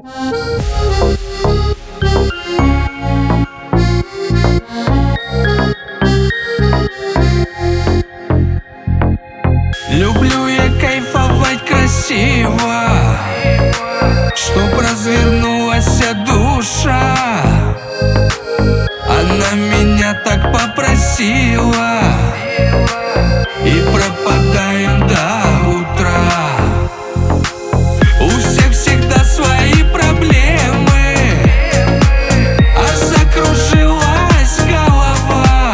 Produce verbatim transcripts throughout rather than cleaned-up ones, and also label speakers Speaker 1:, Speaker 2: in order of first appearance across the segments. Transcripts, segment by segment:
Speaker 1: Люблю я кайфовать красиво, чтоб развернулась душа. Она меня так попросила, и пропадаем до утра. У всех всегда свои проблемы, аж закружилась голова.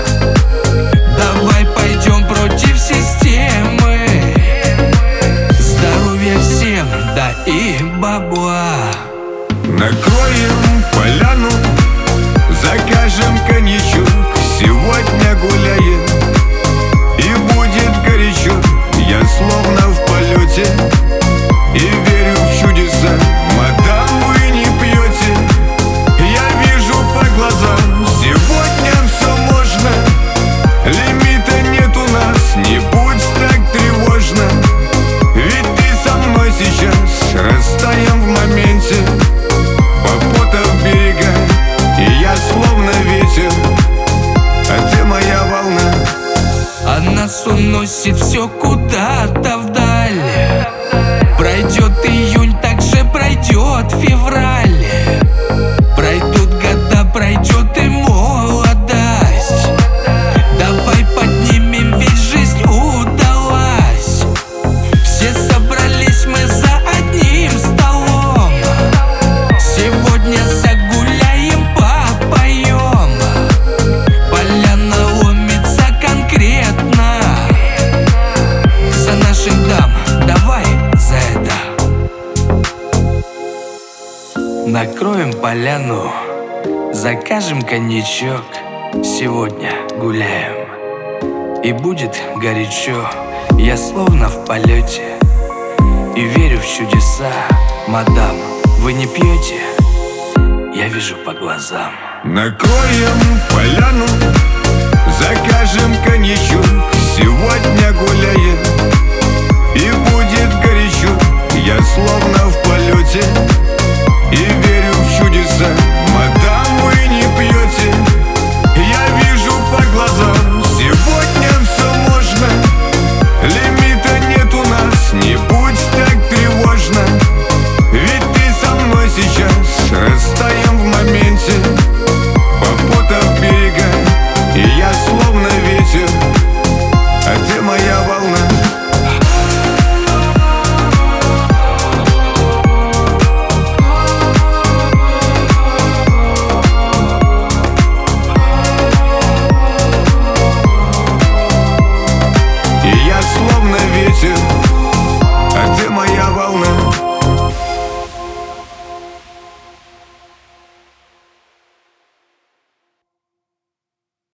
Speaker 1: Давай пойдем против системы. Здоровья всем, да и бабла.
Speaker 2: Накроем поляну, закажем коньячок, сегодня гуляем, и будет горячо. Я словно в полете и верю в чудеса. Мадам, вы не пьете, я вижу по глазам. Сегодня все можно, лимита нет у нас. Не будь так тревожно, ведь ты со мной сейчас. Растаем в моменте по потам берега, и я словно ветер, а ты моя волна.
Speaker 1: А нас уносит все куда-то вдаль. Пройдет июнь, так же пройдет февраль. Пройдут года, пройдет и молодость. Давай поднимем, ведь жизнь удалась. Все собрались мы за одним столом. Сегодня загуляем, попоем. Поляна ломится конкретно. За наших дам, давай за это. Накроем поляну, закажем коньячок. Сегодня гуляем, и будет горячо. Я словно в полете и верю в чудеса. Мадам, вы не пьете? Я вижу по глазам.
Speaker 2: Накроем поляну, закажем коньячок, сегодня гуляем, и будет горячо. Я словно в